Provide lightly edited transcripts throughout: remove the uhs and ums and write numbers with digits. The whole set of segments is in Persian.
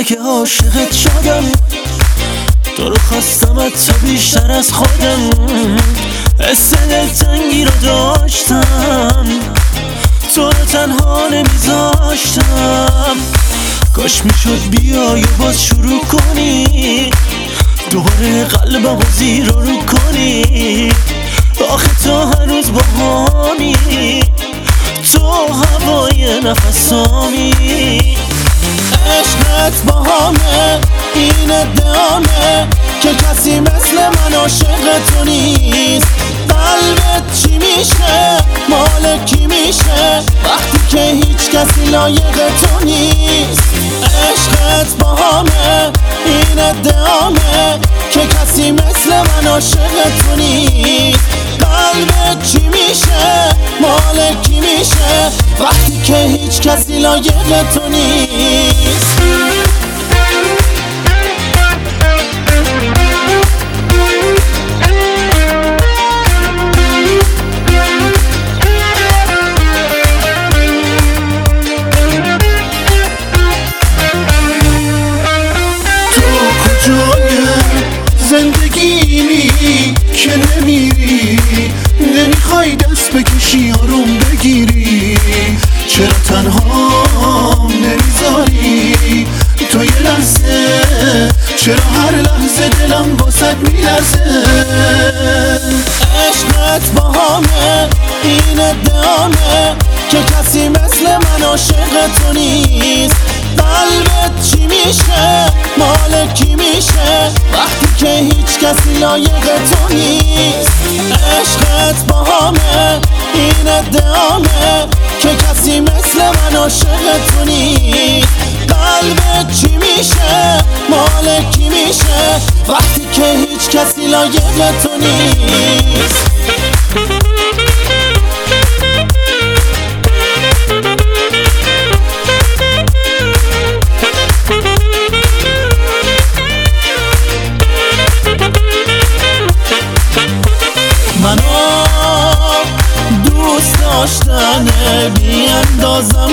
روزه که عاشقت شدم، تو رو خواستمت تا بیشتر از خودم. حس دلتنگی رو داشتم، تو رو تنها نمیذاشتم. کاش میشد بیای و باز شروع کنی، دوباره قلبم رو زیر رو کنی. آخه تو هنوز باهامی، تو هوای نفسامی. عشقت باهامه، این ادعامه که کسی مثل من عاشق تو نیست. قلبت چی میشه، مال کی میشه وقتی که هیچ کسی لایق تو نیست. عشقت باهامه، این ادعامه که کسی مثل من عاشق تو نیست. قلبت چی میشه، مال کی میشه وقتی که هیچ کسی لایق تو نیست. زندگیمی که نمیری، نمیخوای دست بکشی آروم بگیری. چرا تنها نمیذاری تو یه لحظه، چرا هر لحظه دلم واسد میلرزه. عشقت باهامه، این ادعامه که کسی مثل من عاشق تو نیست. قلبت چی میشه، مال کی میشه وقتی که هیچ کسی لایق تو نیست. عشقت باهامه، این ادعامه که کسی مثل من عاشق تو نیست. قلبت چی میشه، مال کی میشه وقتی که هیچ کسی لایق تو نیست. منو دوست داشتنه بی اندازم،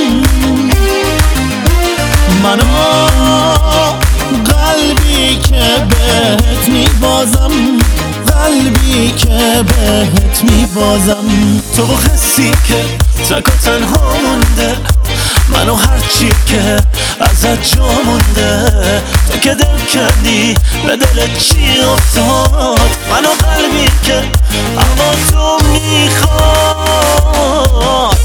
منو قلبی که بهت میبازم، قلبی که بهت میبازم. تو حسی که تک و تنها مونده، منو هرچی که ازت جا مونده. تو که دل کردی به دلت چی افتاد، منو قلبی که اما تو میخواد.